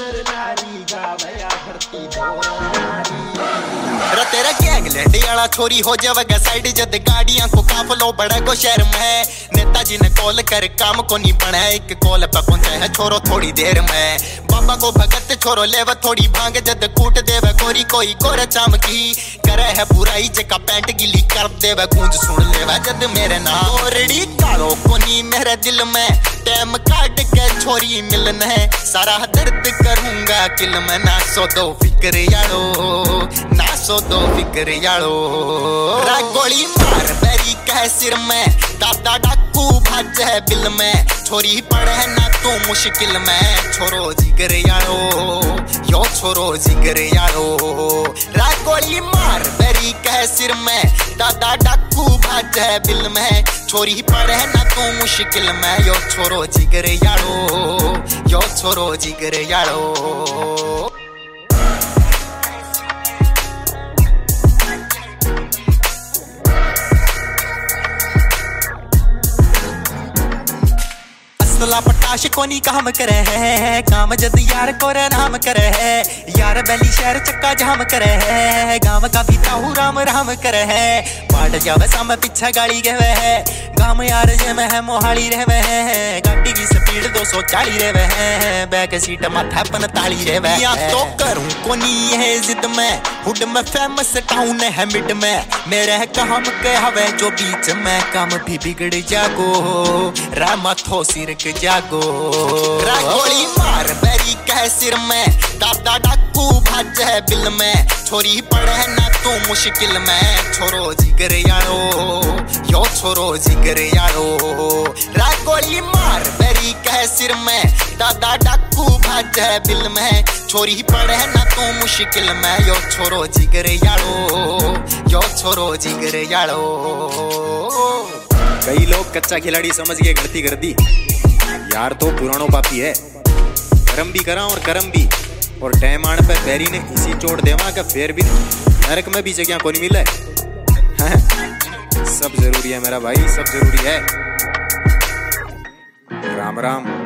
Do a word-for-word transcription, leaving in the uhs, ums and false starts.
नर नारी गावया धरती नारी रे तेरा गैंगलैंड वाला छोरी हो जावेगा साइड जद गाड़ियां को काफलो बड़ा को शहर में नेताजी ने कॉल कर काम को नहीं बना एक कॉल पे पहुंचा है छोरो थोड़ी देर में बाबा को भगत छोरो लेवा थोड़ी भांग जद कूट देवे गोरी कोई गोरा चमकी करे है बुराई जका पैंट गिली कर देवे गूंज सुन लेवा जद मेरे नाम ओरड़ी कालो कोनी मेरे दिल में टाइम काट के छोरी मिलन है सारा दर्द करूंगा किल में ना सो दो फिक्र यारो ना सो दो फिक्र यारो रा गोली मार बैरी कह सिर में दादा डाकू भाज है बिल में छोरी पड़े ना तू मुश्किल में छोरो जिगर यारो यो छोरो जिगर यारो रा गोली मार बैरी कह सिर में दादा डाकू भाज है बिल में छोरी पड़े ना तू मुश्किल में यो छोरो जिगर यारो यो छोरो जिगर यारो असला पटाश कोनी काम करे है काम जद यार को नाम करे है यार बैली शहर चक्का जाम करे है गांव का भी ताहू राम राम करे है पाट जावे साम पीछे गाड़ी गवे है गांव यार जे में है मोहाली रहवे है गाड़ी की स्पीड दो सौ चालीस रहवे है बैक सीट माथा पैंतालीस रहवे या तो करूं कोनी है जिद में हुड में फेमस टाउन है मिड में मेरे काम के हवे जो बीच में काम भी बिगड़ जागो रामा थो सिर के जागो रा गोली मार बैरी कह सिर में दादा डाकू भाज है बिल में छोरी पड़े ना तू मुश्किल में छोरो जिगर यारो यो छोरो जिगर यारो रा गोली मार बैरी कह सिर में दादा डाकू भाज है बिल में छोरी पड़े ना तू मुश्किल में यो छोरो जिगर यारो यो छोरो जिगर यारो कई लोग कच्चा खिलाड़ी समझ के गलती कर दी यार तो पुरानो पापी है करम भी करा और करम भी और टाइम आने पर बैरी ने इसी चोट देवा का फिर भी नरक में भी जगह को नहीं मिला है सब जरूरी है मेरा भाई सब जरूरी है राम राम।